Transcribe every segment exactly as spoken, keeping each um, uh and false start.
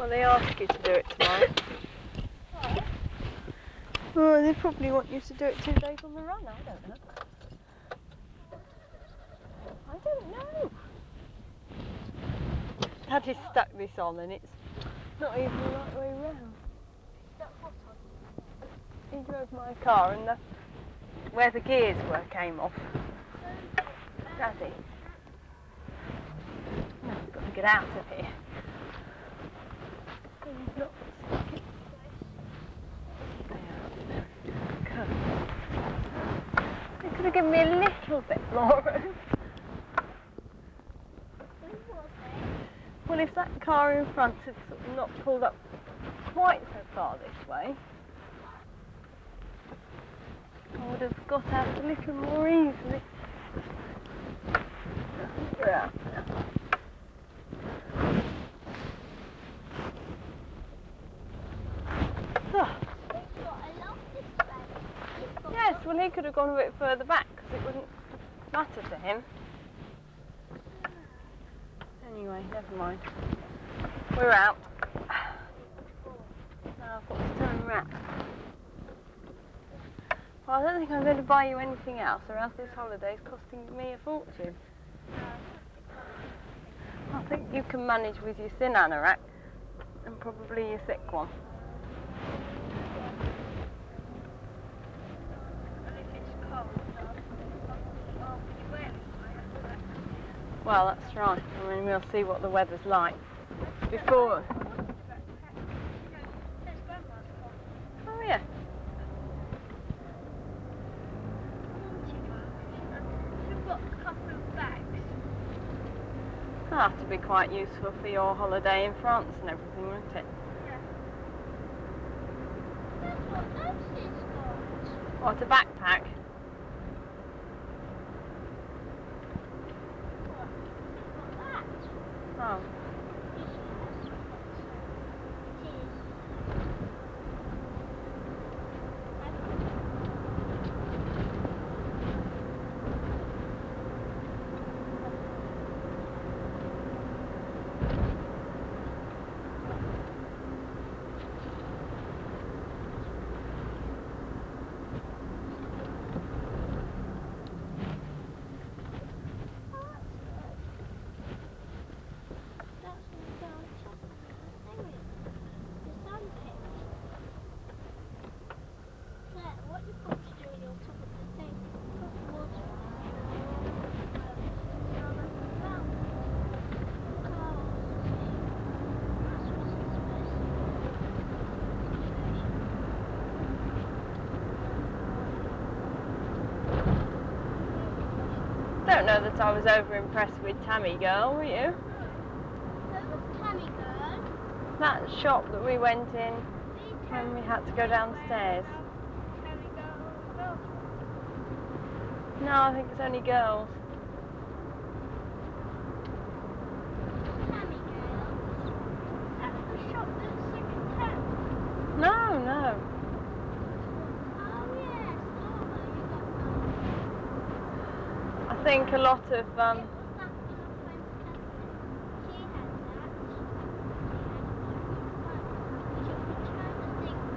Well, they ask you to do it tomorrow. What? Oh, they probably want you to do it two days on the run. I don't know. I don't know. Daddy stuck this on and it's not even the right way round. Stuck what on? He drove my car and the, where the gears were came off. Daddy. No, I've got to get out of here. He's not stuck it. They could have given me a little bit more room. Well, if that car in front had sort of not pulled up quite so far this way, I would have got out a little more easily. We're out now. Oh. Yes, well he could have gone a bit further back because it wouldn't matter to him. Anyway, never mind. We're out. Now I've got to turn around. Well, I don't think I'm going to buy you anything else, or else this holiday is costing me a fortune. I think you can manage with your thin anorak and probably your thick one. Well, that's right. I mean, we'll see what the weather's like before. Oh, yeah. We've got a couple of bags. That'll have to be quite useful for your holiday in France and everything, won't it? Yeah. That's what Nancy's got. What, a backpack? What? You've got that. Oh. You see, that's what it is. What you've got to do on top of the thing, put water in it and then throw them around. That's what it's supposed to I don't know that I was over impressed with Tammy Girl, were you? Who was Tammy Girl? That shop that we went in when we had to go downstairs. Tammy Girl, girls. No, I think it's only girls. Tammy Girl? That's the shop that's second hand. No, no. Oh yes, oh you got that. I think a lot of um. It was that one of Gwen's cousins. She had that. She had a white one. She would turn the thing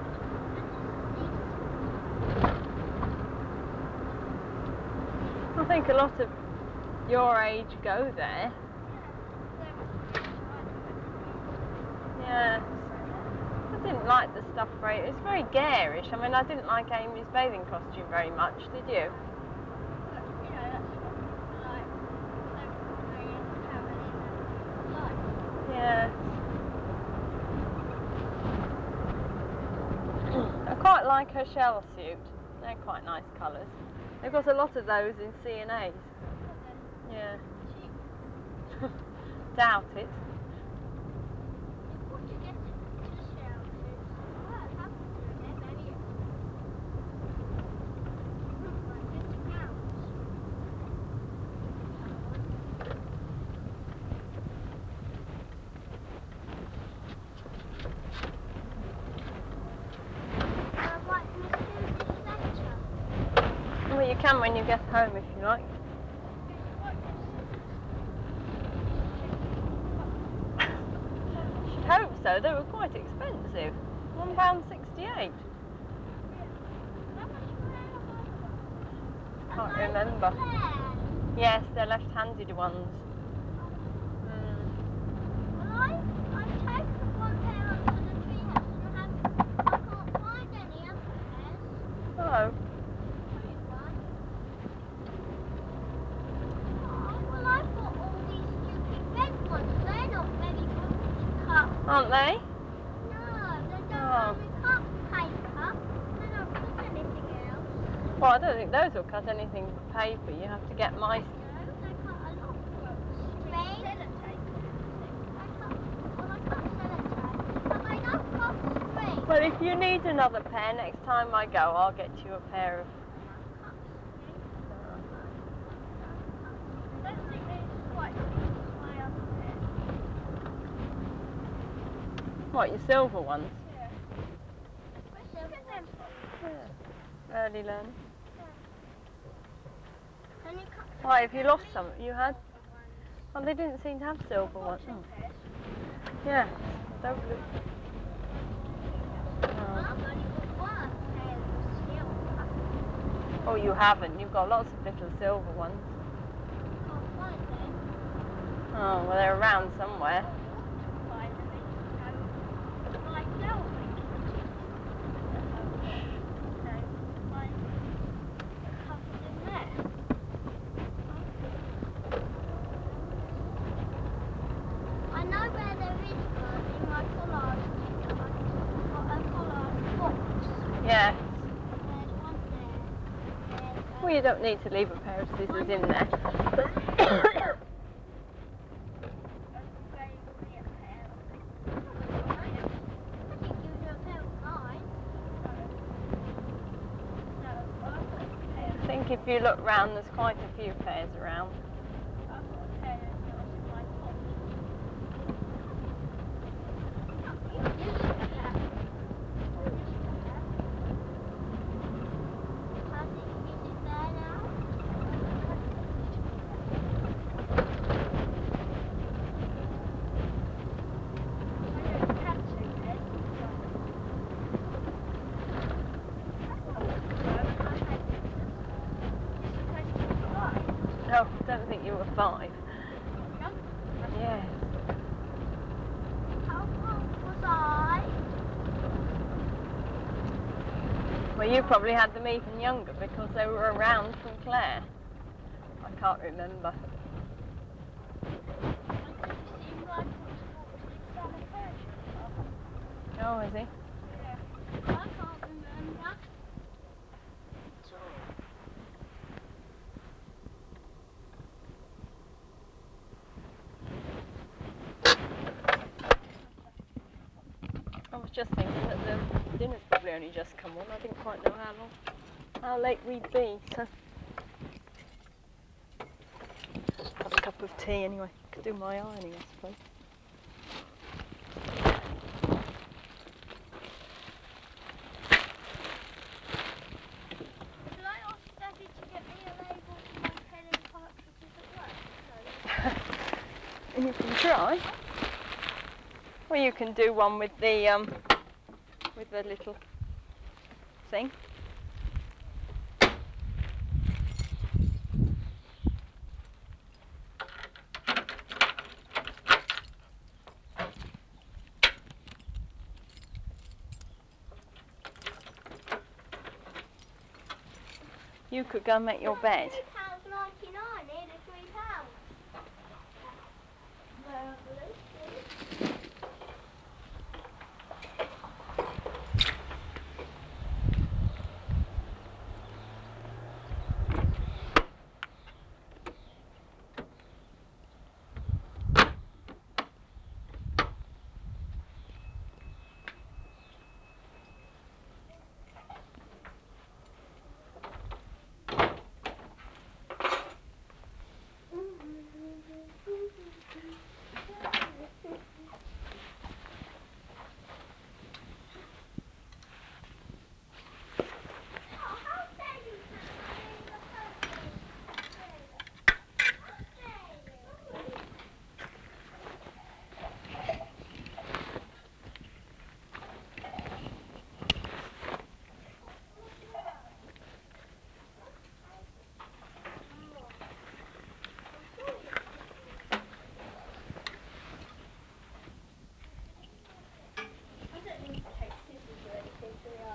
and the seat. I think a lot of your age go there. Yeah. I didn't like the stuff very. It's very garish. I mean, I didn't like Amy's bathing costume very much. Did you? Yeah. I quite like her shell suit. They're quite nice colours. They've got a lot of those in C and A's. Yeah. Doubt it. Well, you can when you get home if you like. She'd hope so. They were quite expensive. One pound sixty-eight. How much were our other ones? Can't Are those remember. Claire? Yes, they're left-handed ones. Mm. Well, I, I've taken one pair up to the treehouse and I haven't, I can't find any other pairs. Oh. Green one. Oh, well, I've got all these stupid red ones. They're not very good to cut. Aren't they? No, they don't Oh. only cut paper. They don't cut anything else. Well, I don't think those will cut anything but paper. You have to get my... No, they cut a lot. String. Sellotape. I cut, well, I cut sellotape, but I don't cut string. Well, if you need another pair, next time I go, I'll get you a pair of... Cut string. I don't think these are quite as good as my other pair. What, your silver ones? Yeah. Where did you get them from? Yeah. Early learning. Can you cut Why, have you lost me some? You had? silver ones? Oh, they didn't seem to have silver ones. Two Oh. pairs. Yeah. Don't look... I've only got one pair of silver. Oh, you haven't. You've got lots of little silver ones. Can't find them. Oh, well, they're around somewhere. Finally, you know, my flower making kit at home. So, my, a couple in there. I know where there is one in my collage kit. I've got a collage box. Yeah. There's one there. There's a Well, you don't need to leave a pair of scissors in there. Uncle gave me a pair, I think. I think you do a pair of mine. No, no, I've got a pair. I think if you look round, there's quite a few pairs around. I've got a pair of yours in my pot. You used to have. I used to have. Has it, is it there now? I don't have two pairs. No, I don't think you were five. Yes. How old was I? Well, you probably had them even younger because they were around from Claire. I can't remember. Oh, is he? Yeah. I can't remember. At all. I was just thinking that the dinner's probably only just come on. I didn't quite know how long, how late we'd be, so. Have a cup of tea anyway. Could do my ironing, I suppose. Should I ask Daddy to get me a label for my penny partridges at work? No, You can try. Or you can do one with the um, with the little thing. You could go and make your bed. Three pounds ninety-nine, nearly three pounds. May I have a look, please?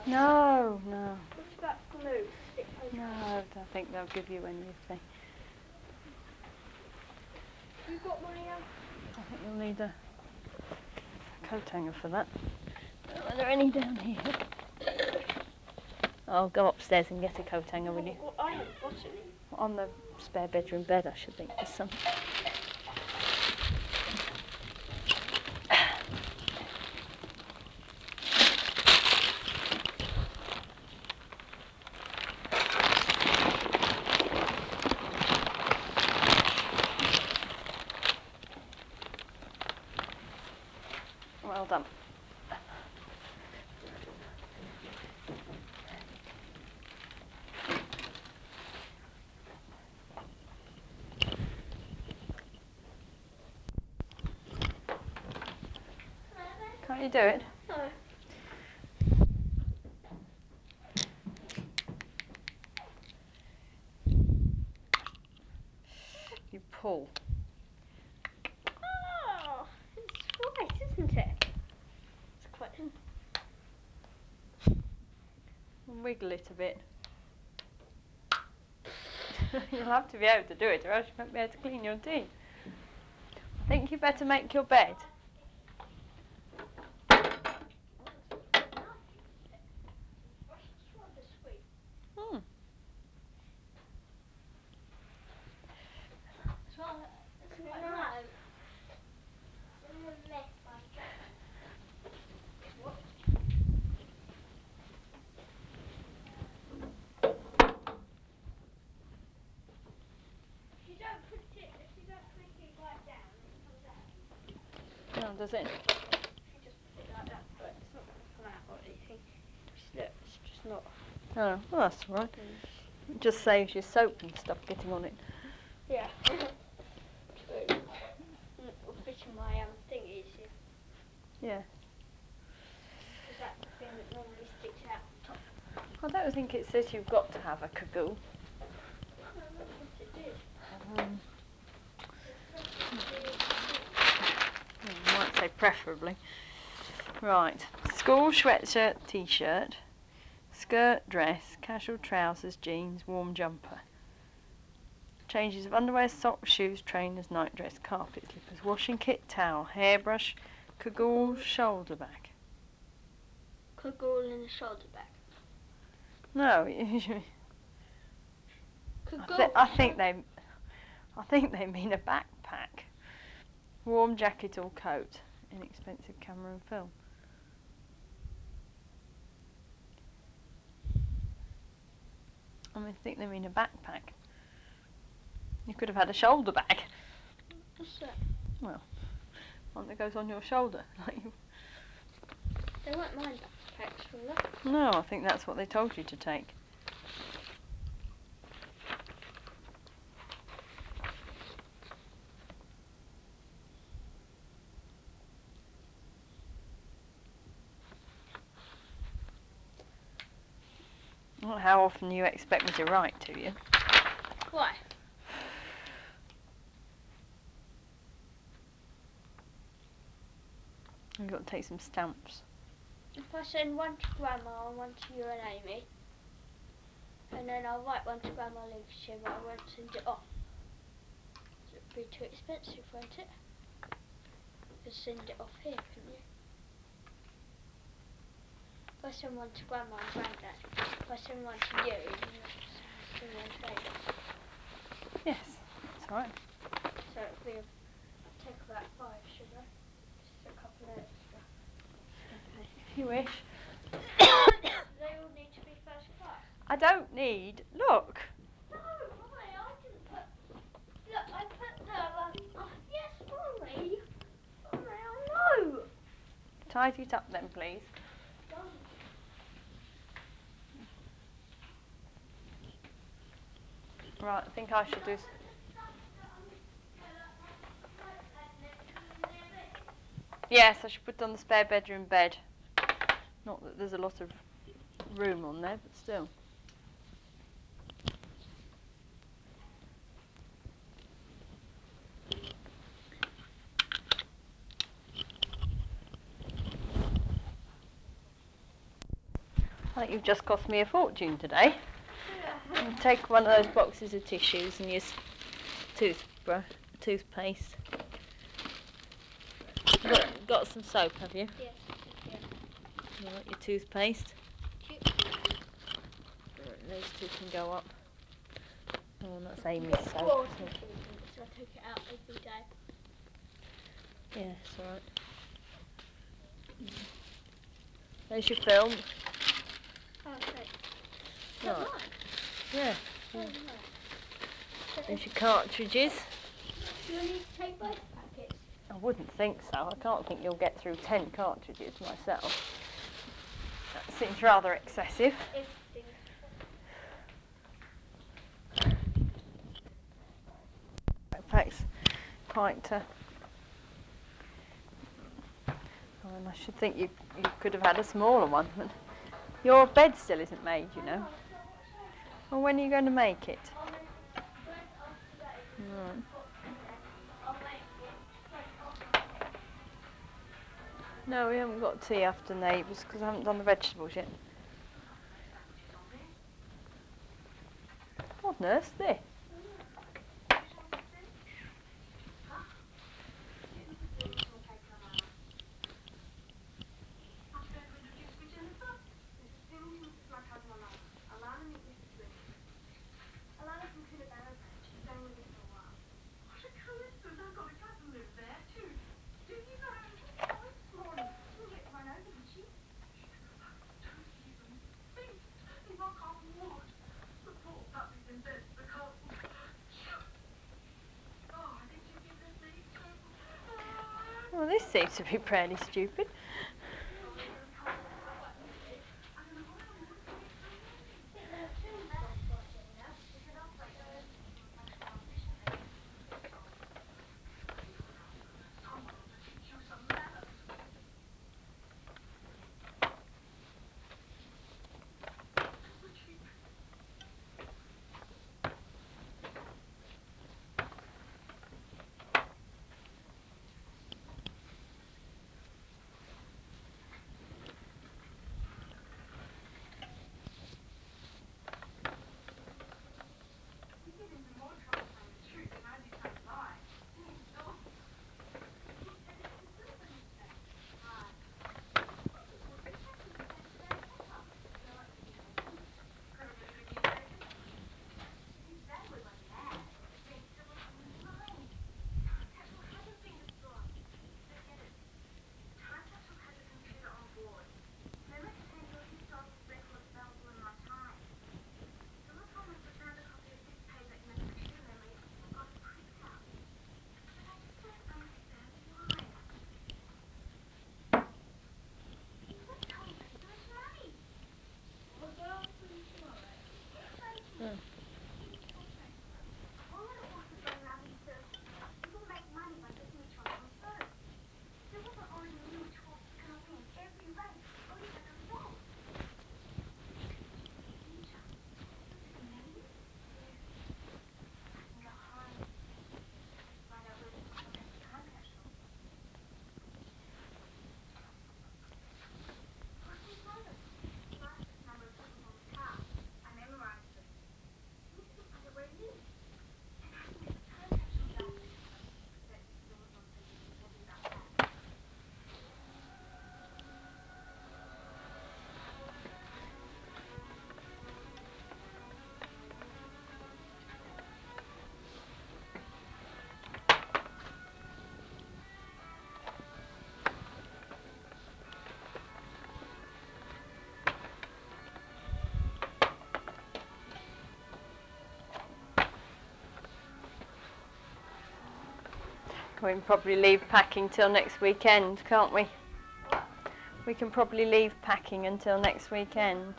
No, no, What about glue? Stick those no, on. I don't think they'll give you any if they. You got my um. I think you'll need a coat hanger for that. Are there any down here? I'll go upstairs and get a coat hanger, will you? Well, I haven't got any. On the spare bedroom bed, I should think there's some. Well done. Can't you do it? No. You pull. Oh, it's right, isn't it? It's quite. Wiggle it a bit. You'll have to be able to do it, or else you won't be able to clean your teeth. I think you better make your bed. It's rather sweet. Hmm. It's rather, it's quite No. nice. It's a mess like that. What? If you don't put it, if you don't put it right down, it comes out. No, does it? If you just put it like that, but it's not going to come out or anything. Just look, it's just not. Oh, well, that's all right. Mm. It just saves your soap and stuff getting on it. Yeah. True. Mm, it'll fit in my um thing easier. Yeah. Because that thing that normally sticks out the top. I don't think it says you've got to have a cagoule. No, I thought it did. Um, It preferably I might say preferably. Right. School sweatshirt, t-shirt, skirt, dress, casual trousers, jeans, warm jumper. Changes of underwear, socks, shoes, trainers, nightdress, carpet slippers, washing kit, towel, hairbrush, cagoule, shoulder bag. cagoule in the shoulder bag. No, I, Cagoule. th- I think they, I think they mean a backpack. Warm jacket or coat, inexpensive camera and film. I mean, I think they mean a backpack. You could have had a shoulder bag. What's that? Well, one that goes on your shoulder. Like you. They won't mind backpacks, will they? No, I think that's what they told you to take. Not how often you expect me to write to you. Why? You've got to take some stamps. If I send one to Grandma and one to you and Amy, and then I'll write one to Grandma Lincolnshire, but I won't send it off. So it'd be too expensive, won't it? You can send it off here, couldn't you? If I send one to Grandma and Granddad, if I send one to you, then I'll send one to Amy. Yes, that's right. So it'd be, take about five, should I? Just a couple of extra. Okay. If you wish. They all need to be first class. I don't need. Look. No, Mummy, I didn't put. Look, I put the. Um, oh, yes, Mummy. Mummy, I know. Tidy it up then, please. Done. Right, I think I should do. Put the stuff that um, uh, like my notepad and everything in their bed. Yes, I should put it on the spare bedroom bed. Not that there's a lot of room on there, but still. I think you've just cost me a fortune today. You take one of those boxes of tissues and use toothbrush, toothpaste. Got, got some soap, have you? Yes, yeah. You want your toothpaste? Cute. Right, those two can go up. Oh, and that's Amy's Got soap. four So. tissues in it, so I take it out every day. Yeah, it's alright. There's your film. Oh, thanks. Is that Right. mine? Yeah. Oh, yeah. nice. There's your cartridges. Do I need to take both packets? I wouldn't think so. I can't think you'll get through ten cartridges myself. That seems rather excessive. Everything. Backpack's quite. Uh, oh, and I should think you you could have had a smaller one. But your bed still isn't made, you know. Well, when are you going to make it? I'll make it straight after that. Right. I'll make it straight after that. No, we haven't got tea after Neighbours because I haven't done the vegetables yet. What on earth's this? Alana from Coonabarra branch is staying with us for a while. What a coincidence. I've got a cousin lives there too. Do you know? She was crying this morning. Didn't get run over, did she? She had a fucking two season feast. Knock on wood. The poor puppy's in bed with the cold. Oh, did you give this lady too? Well, this seems to be pretty stupid. Oh, it was cold. I got used to it. I don't know why I always get it so early. I think the film's gone quite long now. We can operate on it much more efficiently. Someone ought to teach you some manners. Just the cheek. We get into more trouble saying the truth than I do telling lies. Oh. So this is Brisbane today? Right. Well, did you catch the newspaper today in the paper? No, I didn't. I didn't. Heard of any good news lately? The big day was like mad. Said Silicon Valley. Time capsule hasn't been destroyed. Don't get it. Time capsule has a computer on board. Memory contains all historical records available in our time. Silicon must have found a copy of this paper in the computer memory and got it printed out. But I just don't understand why. What told paper is money? I'll go out for you tomorrow. Explain to me. Mm. Okay. A whole lot of horses going around in circles. People make money by guessing which one's going first. Silver already knew which horse was going to win every race. Only had to follow it. Predicting the future. Does it mean? Yeah. I can go home. Find out where Silicon left the time capsule. License number. License number is written on the car. I memorized it. I need to go find out where it is. And I can get the time capsule back. Bet Silicon says he'll be happy about that. We can probably leave packing till next weekend, can't we? What? We can probably leave packing until next weekend.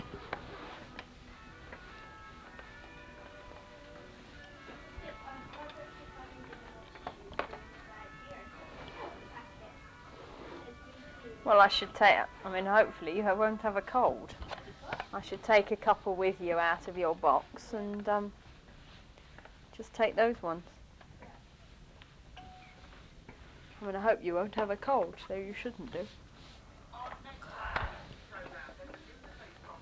See, I, I don't think I need any more tissues for this bag here. It's got a top packet. It's been cleaned. Well, I should take. I mean, hopefully you won't have a cold. What? I should take a couple with you out of your box Yeah. and um, just take those ones. Yeah. I mean, I hope you won't have a cold, so you shouldn't do. On next Saturday's program, there's a new debate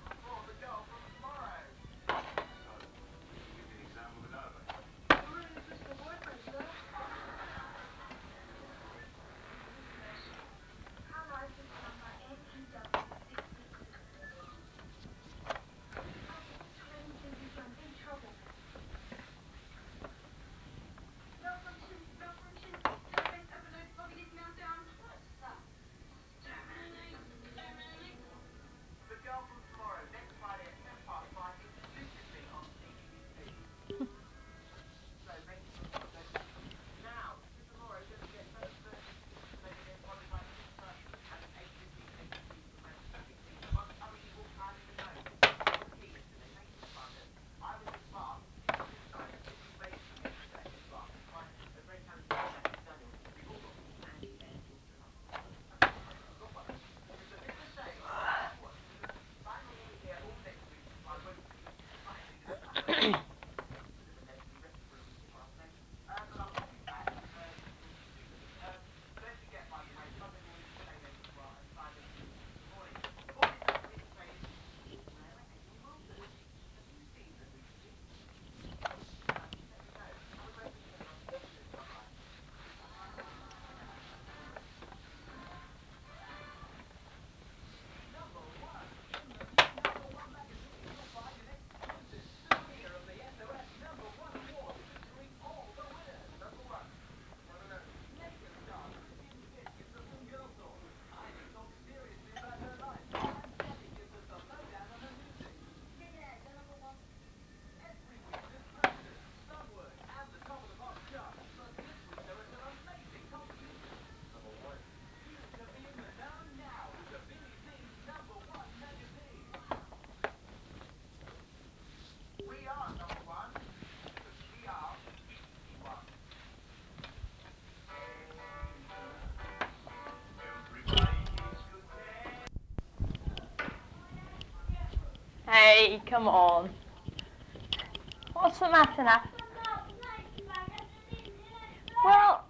Hey, come on. What's the matter now? Well,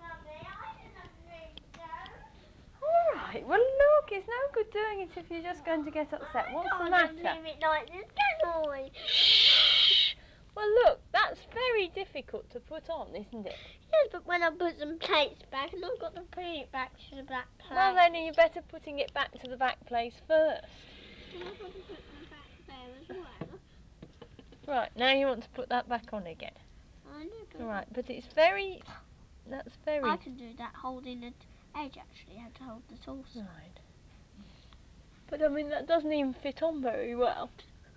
alright, well look, it's no good doing it if you're just going to get upset. What's the matter? Leave it like this, can I? Shh. Well look, that's very difficult to put on, isn't it? Yes, but when I put some plates back, and I've got to put it back to the back place. Well then you're better putting it back to the back place first. And I've got to put them back there as well. Right, now you want to put that back on again. I know, but Alright, but it's very, that's very... I can do that holding the edge actually, how to hold the sauce. Right. But I mean, that doesn't even fit on very well.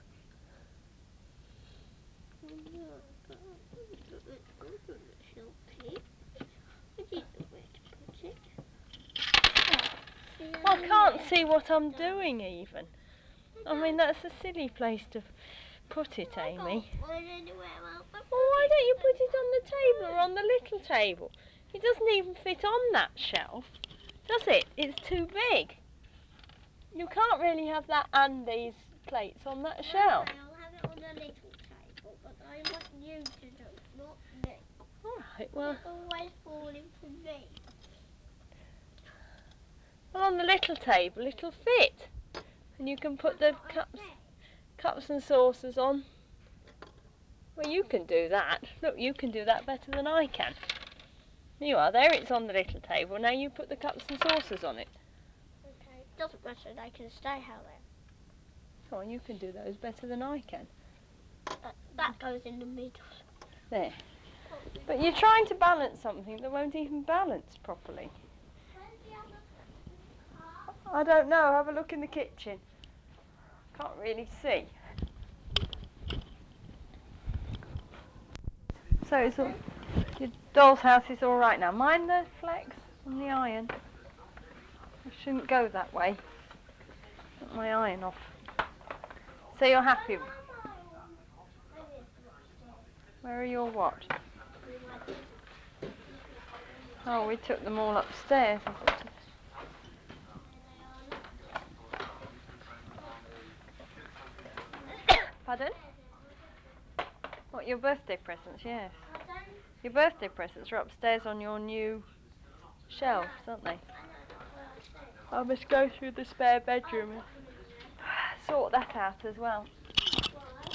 Oh, no, but I don't know where to put it, Shelby. I didn't know where to put it. See, I can't there. see what I'm doing even. I mean, that's a silly place to put it, I Amy. can't find anywhere else to Well, put why it, don't you but put it then on the table or on the little table? It doesn't even fit on that shelf, does it? It's too big. You can't really have that and these plates on that shelf. Okay, I'll have it on the little table, but I want you to do it, not me. Alright, well, It's always falling for me. well, on the little table it'll fit. And you can put the That's what I cups, said. cups and saucers on. Well, you can do that. Look, you can do that better than I can. You are. There it's on the little table. Now you put the cups and saucers on it. Okay, doesn't matter, they can stay how they Oh, you can do those better than I can. are. That goes in the middle. There. But you're trying to balance something that won't even balance properly. Where's the other cup? I don't know. Have a look in the kitchen. Can't really see. So it's all, your doll's house is all right now. Mind the flecks on the iron. I shouldn't go that way. Get my iron off. So you're happy? Where are my um, areas upstairs? Where are your what? I mean, my things. Oh, we took them all upstairs. There they are now. Pardon? What, your birthday presents? Yes. Pardon? Your birthday presents are upstairs on your new shelves, aren't they? I know, that's what I said. I must go through the spare bedroom I'll and put them in there. sort that out as well. Why?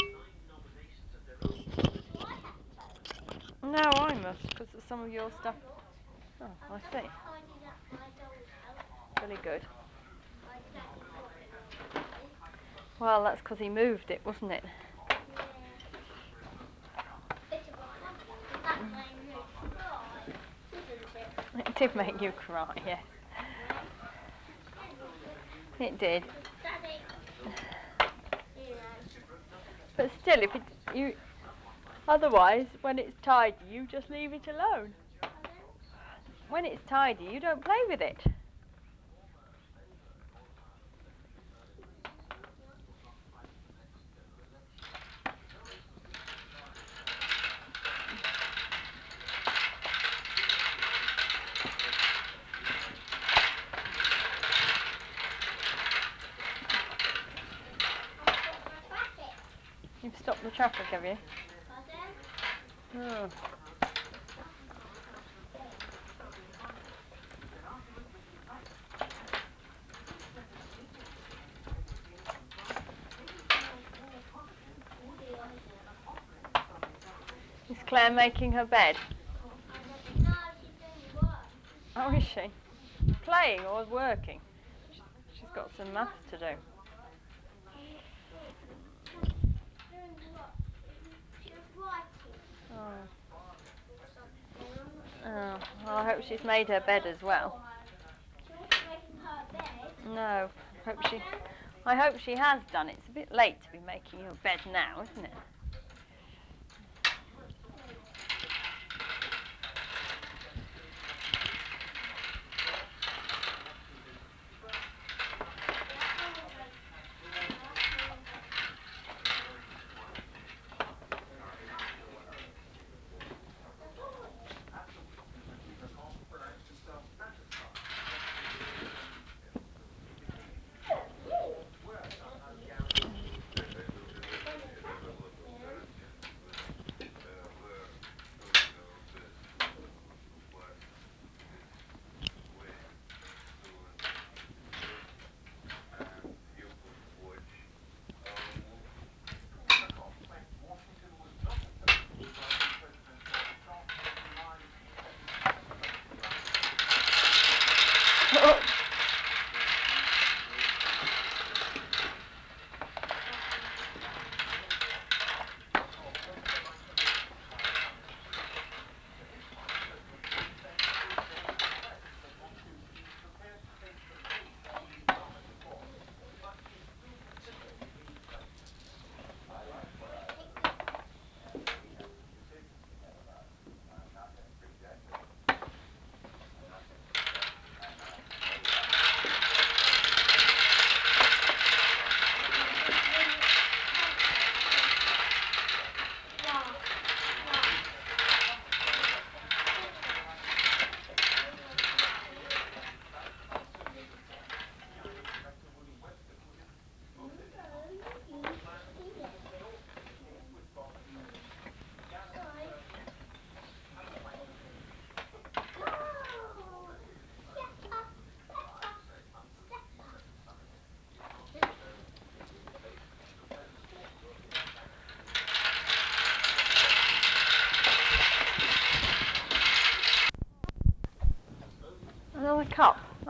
Do I have to open? No, I must, because of some of your No, stuff. I'm not. Oh, I'm I just see. tidying up my doll's house. Really good. My daddy got it the other day. Well, that's because he moved it, wasn't it? Yeah. Bit of a funny one, because that made me cry, didn't it? It did make you cry, yes. Right? Didn't it? It did. Because daddy, you know. But still, if it, you, otherwise, when it's tidy, you just leave it alone. Pardon? When it's tidy, you don't play with it. I've got my traffic. You've stopped the traffic, have you? Pardon? Oh. Oh dear. Is Claire making her bed? I don't know, she's doing work. Oh, is she? Playing or working? She's got some maths to do. I'm not sure. Doing what? She was writing Oh. something. I'm not sure. Oh. what she's Well, I doing. hope she's made her I bed just as well. saw her. She wasn't making her bed. No. Hope she. Pardon? I hope she has done. It's a bit late to be making your bed now, isn't it?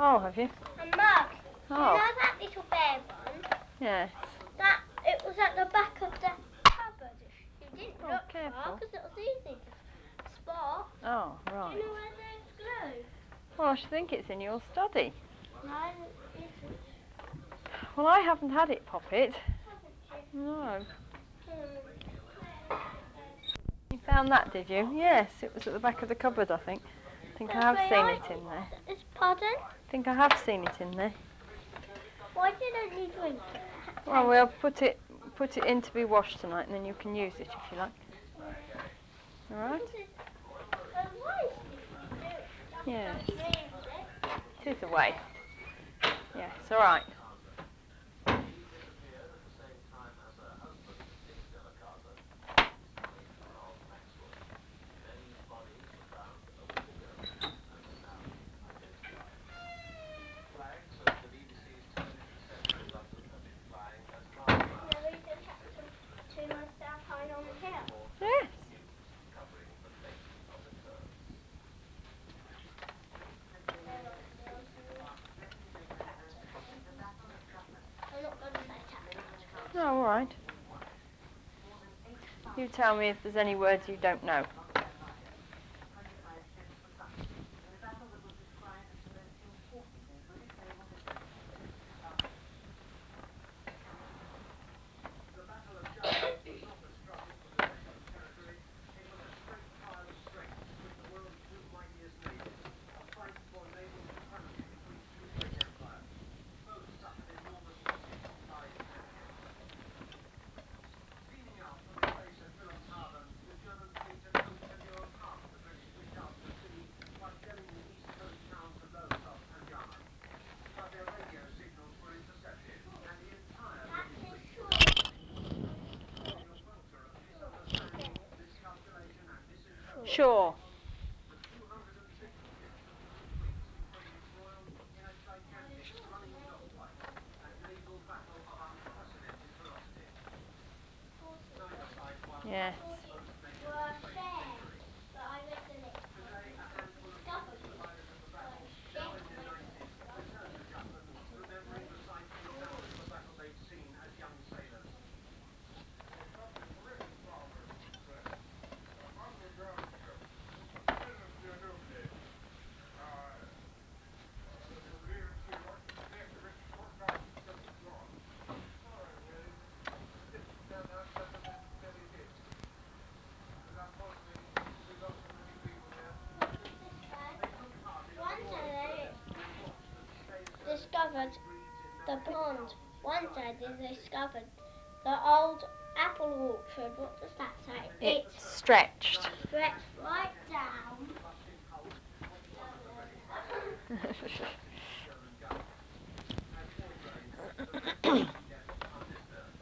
Oh, have you? And Mum, you Oh. know that little bear one? Yes. That, it was at the back of the cupboard. You didn't Oh, look far careful. because it was easy to spot. Oh, Do right. you know where there's glue? Well, I should think it's in your study. No, it isn't. Well, I haven't had it, Poppet. Haven't you? No. Hmm. You found that, did you? Yes, it was at the back of the cupboard, I think. I think I That's have where seen I it in there. It's pardon? I think I have seen it in there. Why didn't you drink it? Well, we'll put it put it in to be washed tonight, and then you can use it if you like. All right? Because it's a waste if you do it. Just Yes. don't use it. It is a waste. Yes, all right. He disappeared at the same time as her husband, Nick Della Casa, and his wife, Rob Maxwell. Many bodies were found a week ago and are now being identified. Flags of the B B C's television centre in London have been flying as last And night then we just have ceased to to produce turn coverage. myself high on the hill. Reports of Yes. news covering the fate of the Kurds. They're on the mountain. I'm not going to let out. Oh, all right. You tell me if there's any words you don't know. The Battle of Jaffa was not a struggle for possession of territory. It was a straight trial of strength between the world's two mightiest navies, a fight for naval supremacy between two great empires. Both suffered enormous losses in lives and men. Steaming out from its base at Wilhelmshaven, the German fleet had hoped to lure half the British fleet out to sea by shelling the east coast towns of Lowestoft and Yarmouth. But their radio signals were intercepted, and the entire British fleet was plunging to sea. In a welter of misunderstanding, miscalculation and Sure. misinterpretation, the two hundred fifty ships of the new fleet became embroiled in a gigantic running dogfight, a naval battle of unprecedented ferocity. Neither side won, Yes. both nations Were claimed fair, victory. but I read the next one. Today, a handful of Discovered freedom survivors of the battle, like now shit in their nineties, return to Jutland, remembering the sights and sounds of the battle they'd seen as young sailors. Well, Captain, we're in starboard strait. A Anglo-German ship. Business to do, please. Uh, we're leaving Seward. Take the British short down to Plymouth Yard. Sorry, Willie. The ship turned out better than Billy did. Does that cause me to be lost of many people here? Look at this one. They took part in a One memorial day service and watched as the slave service discovered breeds in the numbers of pond. thousands in One day charges they at sea. discovered the old apple orchard. What does that say? It's It's stretched. stretched right down. The rusting hull of one of the British vessels, shouting at German guns. As war groaned, the rest of the sea depth undisturbed.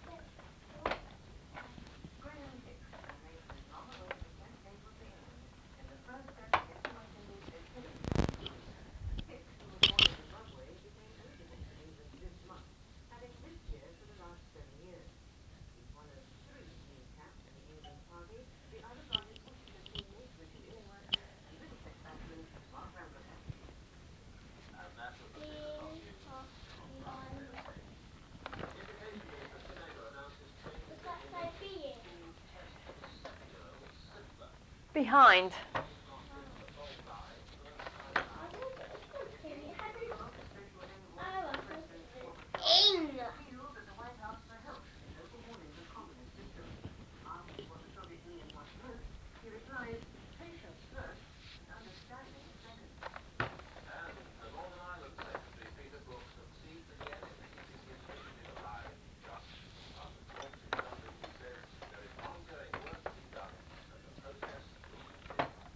Graham Hicks and Nathan is on the way to the Kent Gable to England in the first step in International's Academy cruise. Hicks, who was born in Zimbabwe, became eligible for England this month, having lived here for the last seven years. He's one of three new caps in the England party. The others are his Worcestershire teammates Richard Illingworth and Middlesex batsman Mark Rambler. And that was the six o'clock news from Parkdale Station. Indication is that Senegal announces training Does for that the say Olympics being? will test the seven-year-old simpler. Behind. He's not been to the bullseye first time I round. thought it was good The for you. T V Central Office space will end Oh, one I for thought President it was Gorbachev. in. Appeals at the White House for help in overhauling the communist system. Asked what the Soviet Union wants most, he replies, patience first and understanding second. And the Northern Ireland Secretary Peter Brooks concedes again in keeping his initiative alive just after talks in Dublin he says there is ongoing work to be done and the process will continue.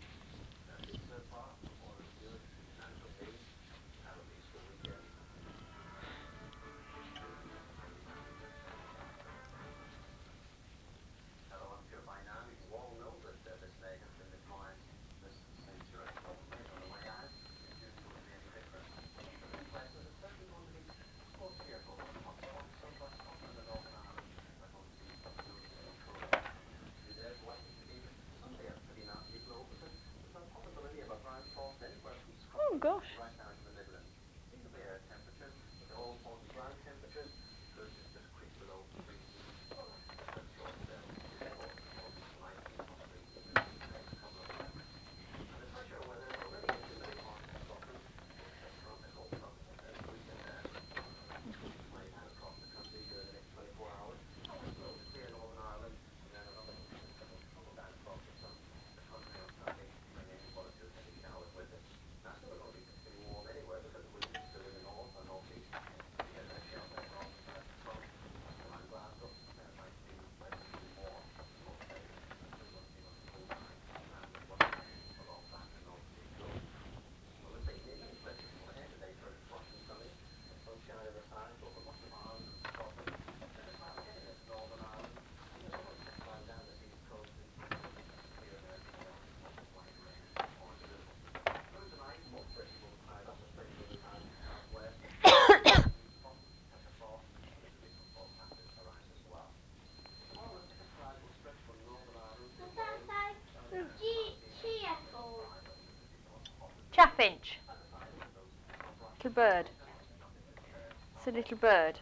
chaffinch? Little bird. It's a little bird.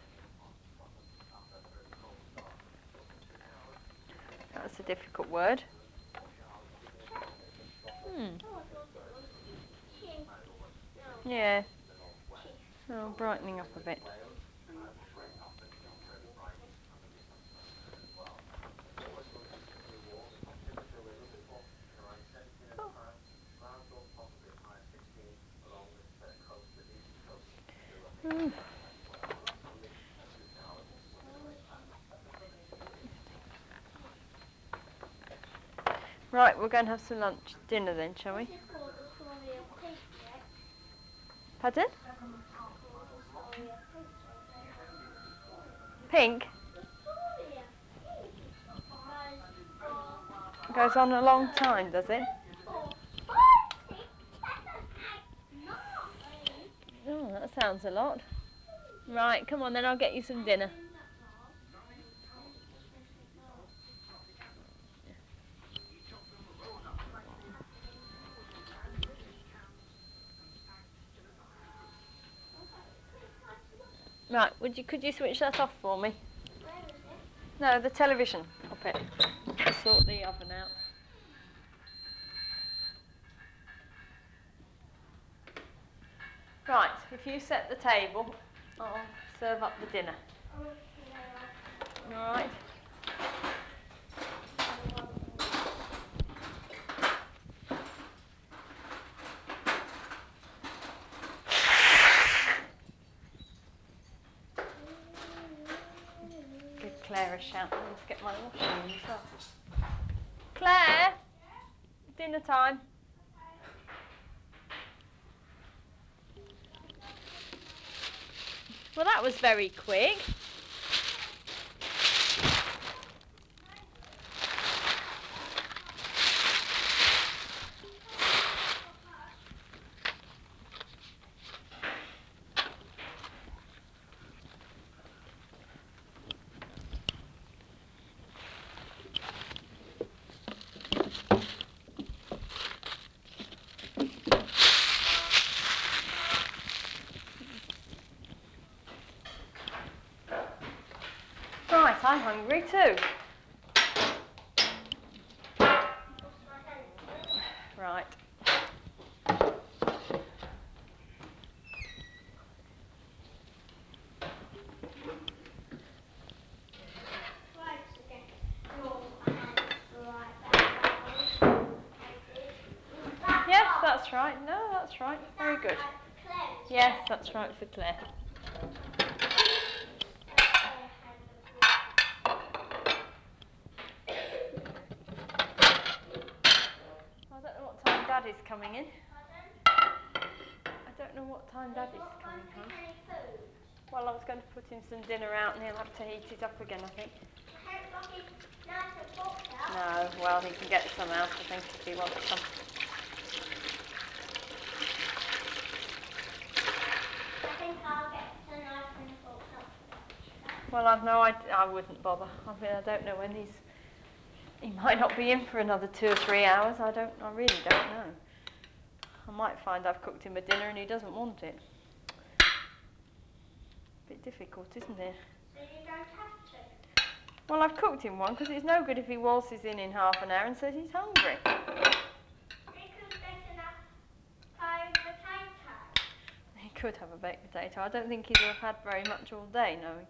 That's a difficult word. Hmm. Oh, I thought it was chief. No. Yeah. Chief. Oh, brightening up a bit. Hmm. Right, we're going to have some lunch, dinner then, shall we? This is called The Story of Pink, yeah? Pardon? This is called The Story of Pink, so it goes on for the story. Pink? The Story of Pink goes for... Goes on a long time, does it? for forty-seven nine. Oh, that sounds a lot. Right, come on then, I'll get you some dinner. Right, would you could you switch that off for me? Where is it? No, the television. Pop it. Sort the oven out. Right, if you set the table, I'll serve up the dinner. Okay, I'll... Alright. Give Claire a shout. I need to get my washing in as well. Claire! Dinner time. Well, that was very quick. Right, I'm hungry too. Right. Try to get your hands right back round. I did. That Yes, part. that's right. No, that's right. Very good. Right for Claire as Yes, well. that's right for Claire. But Claire had a brother. I don't know what time Daddy's coming in. Pardon? I don't know what time We've Daddy's got coming home. any food. Well, I was going to put him some dinner out and he'll have to heat it up again, I think. We haven't got his knife and forks out. No, well, he can get some out, I think, if he wants some. I think I'll get the knife and forks out for lunch. Well, I've no idea. I wouldn't bother. I mean, I don't know when he's... He might not be in for another two or three hours. I don't... I really don't know. I might find I've cooked him a dinner and he doesn't want it. Bit difficult, isn't it? So you don't have to. Well, I've cooked him one because it's no good if he waltzes in in half an hour and says he's hungry. You could get enough fried potato. He could have a baked potato. I don't think he'll have had very much all day, knowing.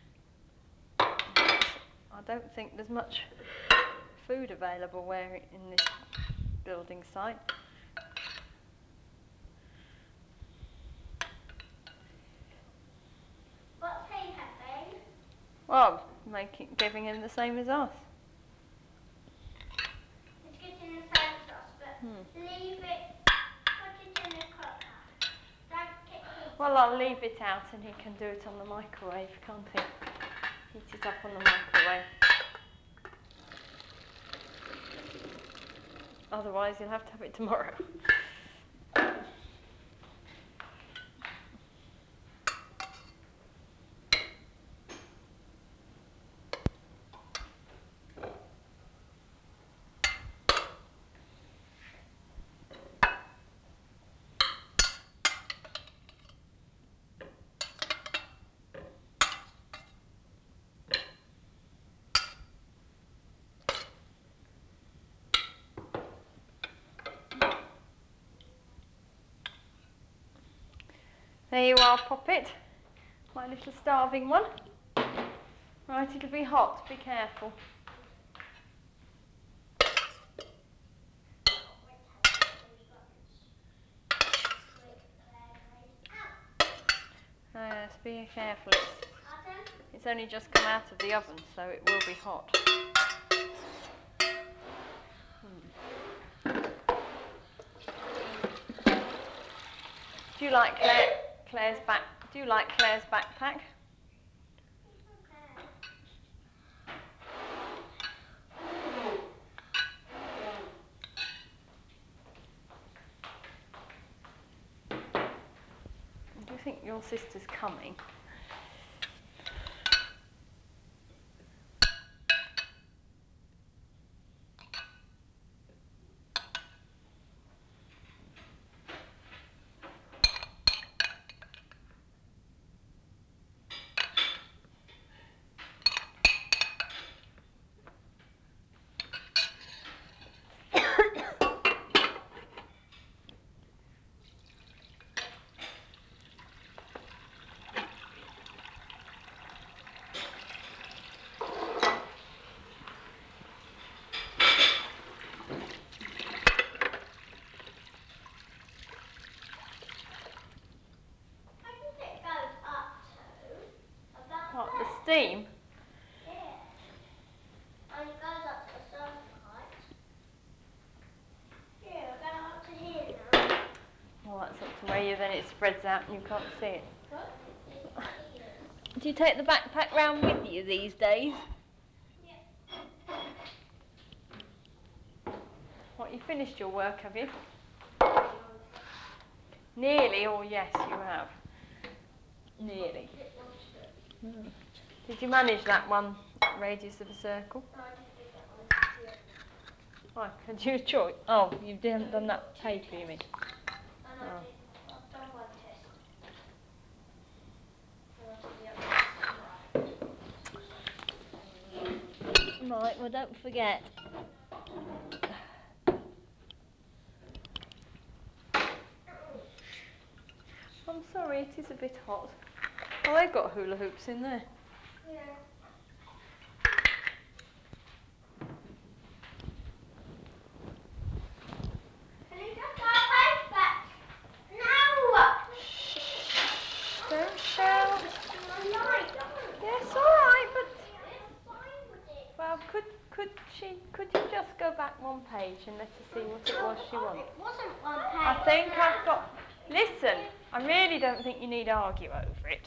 I don't think there's much food available where in this building site. What's he having? Well, making, giving him the same as us. It's getting the same sauce, but Hmm. leave it, put it in the cooker. Don't get heat. Well, I'll leave it out and he can do it on the microwave, can't he? Heat it up on the microwave. Otherwise, you'll have to have it tomorrow. There you are, Poppet. My little starving one. Right, it'll be hot. Be careful. Oh, yes, be careful. It's, it's only just come out of the oven, so it will be hot. Hmm. Do you like Claire, Claire's back? Do you like Claire's backpack? Do you think your sister's coming? What, the steam? Yeah. And it goes up to a certain height. Yeah, go up to here now. Well, that's up to where you, then it spreads out and you can't see it. What? It is. Do you take the backpack round with you these days? Yeah. What, you finished your work, have you? Nearly. Nearly, or yes, you have. Nearly. Hmm. Did you manage that one, radius of a circle? No, I didn't do that one. Yeah. Why? Had you a choice? Oh, you haven't done that Two paper, you mean? And I Oh. did, I've done one test. And I'll do the other test tomorrow. Right, well, don't forget. I'm sorry, it is a bit hot. Oh, they've got hula hoops in there. Yeah. Can you just put our face back? No! Don't shout. No, don't. Yes, all right, but Yes, signed it. well, could could she? Could you just go back one page and let us see what it was she wanted? It wasn't one page. I think I've got. Listen, I really don't think you need to argue over it.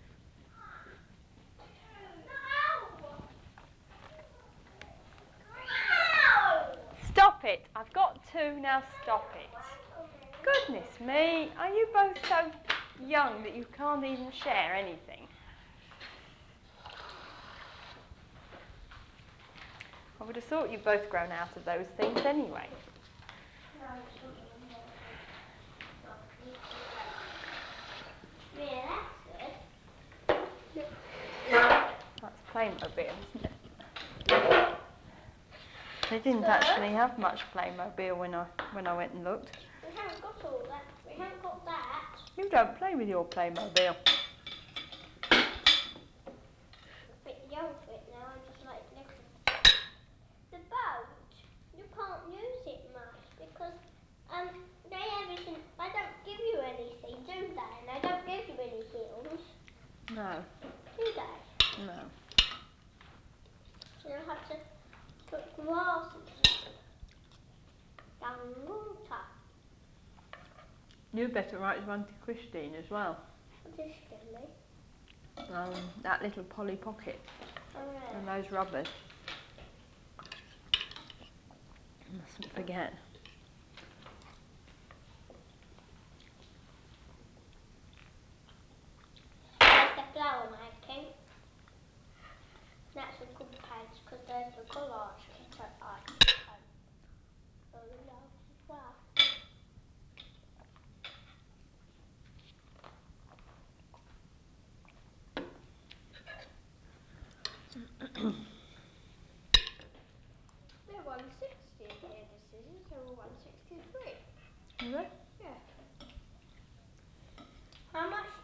Stop it! I've got two now. Stop it. Goodness me, are you both so young that you can't even share anything? I would have thought you'd both grown out of those things anyway. No, it's not one more thing. No, we keep that. Yeah, that's good. That's Playmobil, isn't it? They didn't Good. actually have much Playmobil when I when I went and looked. We haven't got all that. We haven't got that. You don't play with your Playmobil. I'm a bit young for it now. I just like Lego. The boat, you can't use it much because um they everything. They don't give you anything, do they? And they don't give you any hills, No, do they? no. You'll have to put grass and something down the water. You'd better write one to Christine as well. What is Skelly? Um, that little Polly Pocket Oh yeah. and those rubbers. Mustn't forget. There's the flower making. That's a good page because there's the collage kit I like. Oh, love as well. They're one sixty in here, decisions. They were one sixty-three. Is it? Yeah. How much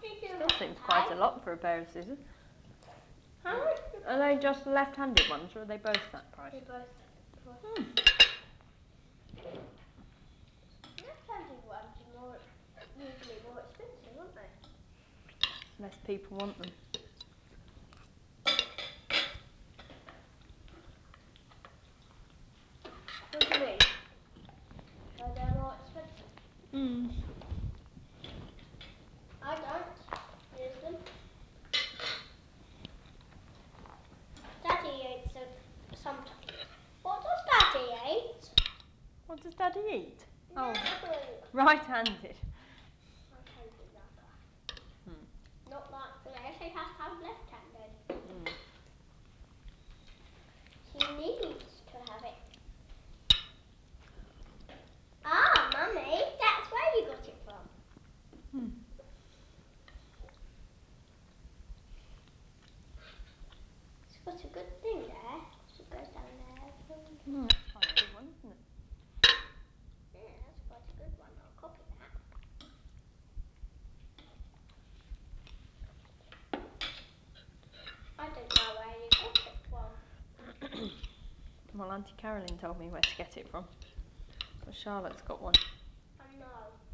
quite Hey? a lot for a pair of scissors. How much? Are they just left-handed ones, or are they both that price? They're both that price. Hmm. Left-handed ones are more, usually more expensive, aren't they? Less people want them. What do you mean? So they're more expensive? Hmm. I don't use them. Daddy eats them sometimes. What does Daddy eat? What does Daddy eat? Oh, Nothing. right-handed. Right-handed like her. Hmm. Not like Liz, he has to have left-handed. Hmm. He needs to have it. Ah, Mummy, that's where you got it from. Hmm. It's got a good thing there. So it goes down there. Hmm. That's quite a good one, isn't it? Yeah, that's quite a good one. I'll copy that. I don't know where you got it from. Well, Auntie Carolyn told me where to get it from. So Charlotte's got one. I know.